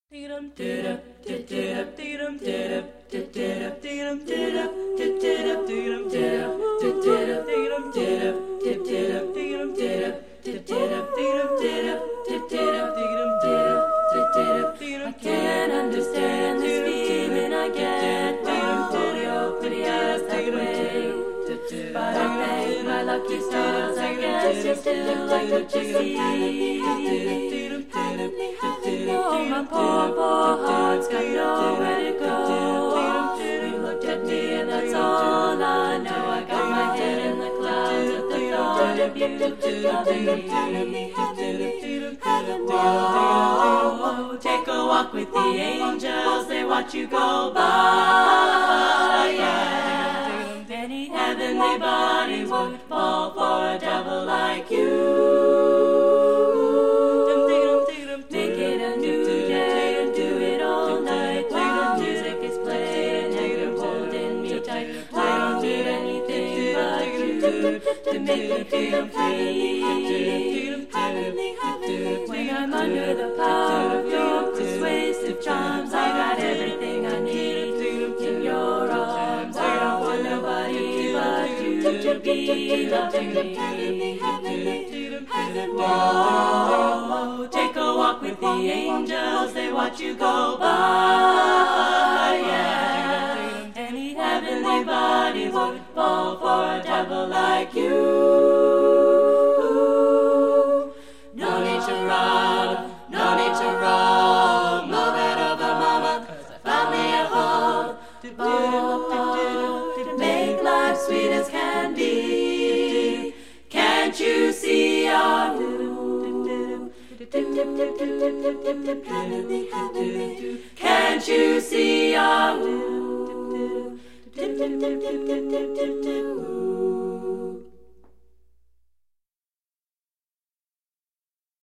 Can't understand this feeling I get from your pretty eyes that way. But I thank my lucky stars, I guess you still like what you see. Oh, my poor heart's got nowhere to go. You looked at me and that's all I know. I got my head in the clouds at the thought of you loving me. Whoa, take a walk with the angels, they watch you go by, yeah. Any heavenly body would fall for a devil like you. Make it a new day and do it all night while the music is playing and you're holding me tight. I don't need anything but you to make me feel free. When I'm under the power of your persuasive charms, I got everything I need in your arms. I don't want nobody but you to be loving me. Whoa, take a walk with the angels, they watch you go by, yeah. Any heavenly body would fall for a devil like you. No need to run, no need to roll. Move it over, mama, 'cause I found me a home. Oh, make life sweet as can be. Can't you see our Can't you see our